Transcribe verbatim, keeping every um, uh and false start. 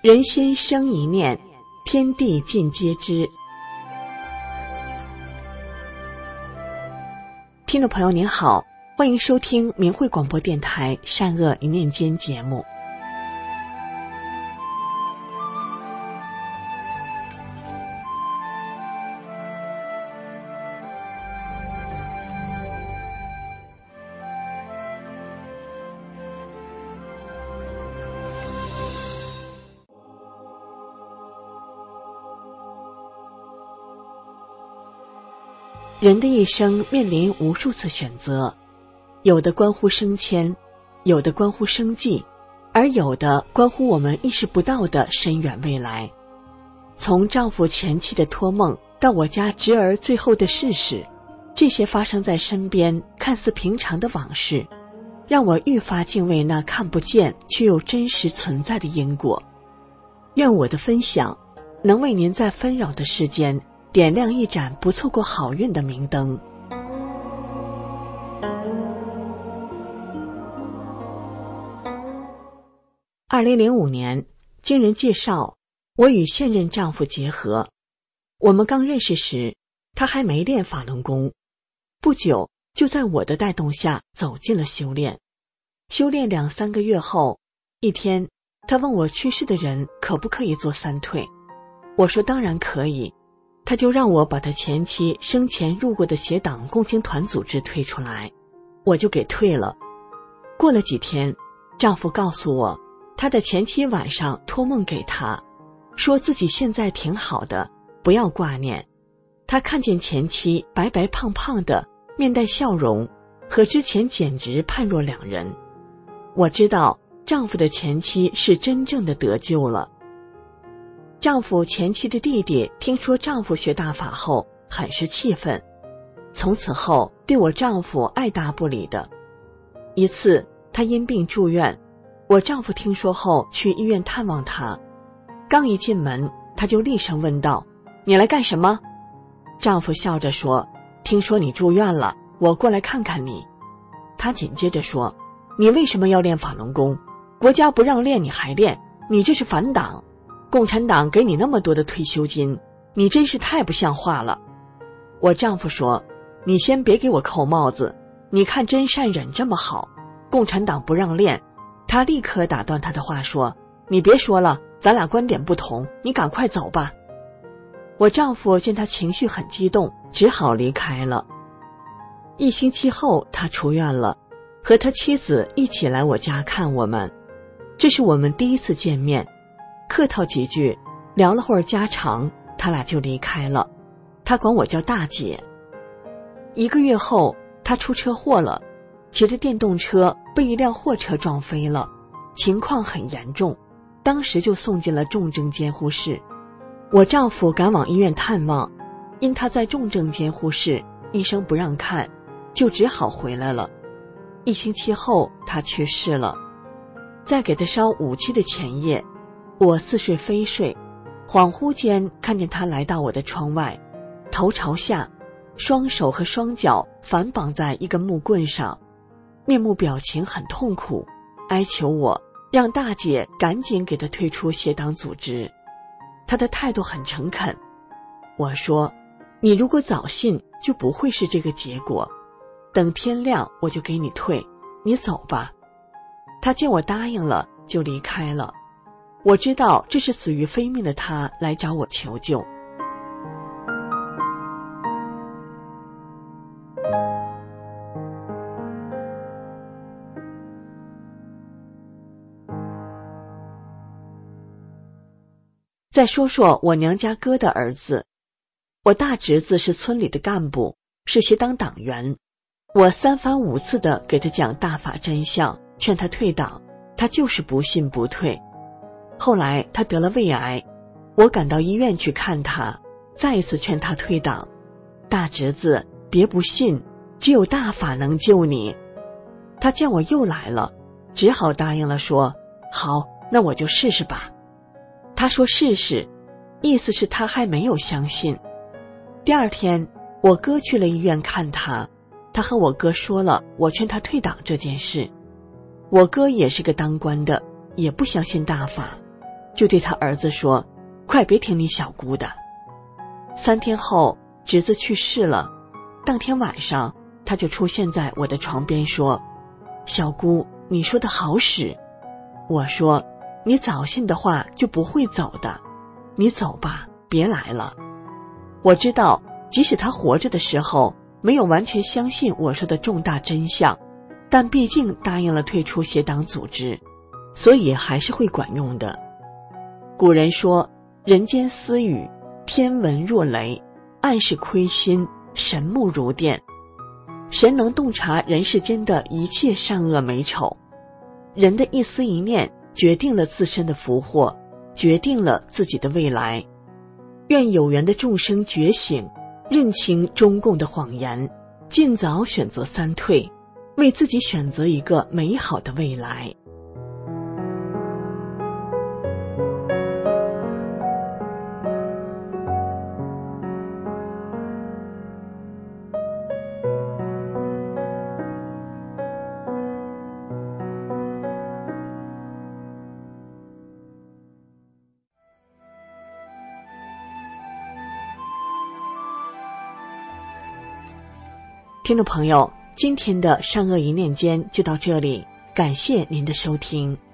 人心生一念，天地尽皆知。听众朋友您好，欢迎收听明慧广播电台善恶一念间节目。人的一生面临无数次选择，有的关乎升迁，有的关乎生计，而有的关乎我们意识不到的深远未来。从丈夫前妻的托梦到我家侄儿最后的逝世，这些发生在身边看似平常的往事，让我愈发敬畏那看不见却又真实存在的因果。愿我的分享能为您在纷扰的世间点亮一盏不错过好运的明灯。二零零五年，经人介绍，我与现任丈夫结合。我们刚认识时，他还没练法轮功，不久就在我的带动下走进了修炼。修炼两三个月后，一天，他问我去世的人可不可以做三退，我说当然可以。他就让我把他前妻生前入过的邪党共青团组织退出来，我就给退了。过了几天，丈夫告诉我，他的前妻晚上托梦给他，说自己现在挺好的，不要挂念。他看见前妻白白胖胖的，面带笑容，和之前简直判若两人。我知道丈夫的前妻是真正的得救了。丈夫前妻的弟弟听说丈夫学大法后很是气愤，从此后对我丈夫爱答不理的。一次他因病住院，我丈夫听说后去医院探望他，刚一进门他就厉声问道，你来干什么？丈夫笑着说，听说你住院了，我过来看看你。他紧接着说，你为什么要练法轮功？国家不让练你还练，你这是反党，共产党给你那么多的退休金，你真是太不像话了。我丈夫说，你先别给我扣帽子，你看真善忍这么好，共产党不让练。他立刻打断他的话说，你别说了，咱俩观点不同，你赶快走吧。我丈夫见他情绪很激动，只好离开了。一星期后他出院了，和他妻子一起来我家看我们，这是我们第一次见面。客套几句，聊了会儿家常，他俩就离开了。他管我叫大姐。一个月后，他出车祸了，骑着电动车被一辆货车撞飞了，情况很严重，当时就送进了重症监护室。我丈夫赶往医院探望，因他在重症监护室，医生不让看，就只好回来了。一星期后，他去世了。在给他烧五七的前夜，我似睡非睡，恍惚间看见他来到我的窗外，头朝下，双手和双脚反绑在一根木棍上，面目表情很痛苦，哀求我让大姐赶紧给他退出邪党组织。他的态度很诚恳。我说，你如果早信就不会是这个结果，等天亮我就给你退，你走吧。他见我答应了，就离开了。我知道这是死于非命的他来找我求救。再说说我娘家哥的儿子，我大侄子是村里的干部，是协党党员。我三番五次地给他讲大法真相，劝他退党，他就是不信不退。后来他得了胃癌，我赶到医院去看他，再一次劝他退党。大侄子，别不信，只有大法能救你。他见我又来了，只好答应了，说好，那我就试试吧。他说试试，意思是他还没有相信。第二天，我哥去了医院看他，他和我哥说了我劝他退党这件事。我哥也是个当官的，也不相信大法， 就对他儿子说，快别听你小姑的。三天后，侄子去世了，当天晚上他就出现在我的床边说，小姑，你说的好使。我说，你早信的话就不会走的，你走吧，别来了。我知道即使他活着的时候没有完全相信我说的重大真相，但毕竟答应了退出邪党组织，所以还是会管用的。古人说，人间私语，天闻若雷，暗是亏心，神目如电。神能洞察人世间的一切善恶美丑，人的一思一念决定了自身的福祸，决定了自己的未来。愿有缘的众生觉醒，认清中共的谎言，尽早选择三退，为自己选择一个美好的未来。听众朋友，今天的善恶一念间就到这里，感谢您的收听。